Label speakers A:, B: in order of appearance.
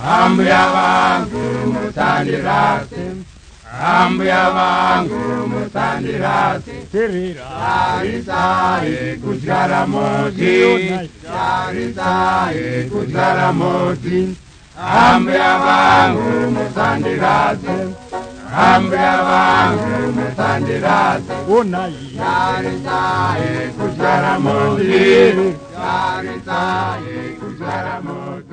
A: ambuya vangu musandirase, ambuya vangu musandirase. Tarisai kudyara moti, tarisai kudyara moti. Ambuya vangu musandirase, ambuya vangu musandirase. Tarisai kudyara moti, tarisai kudyara moti.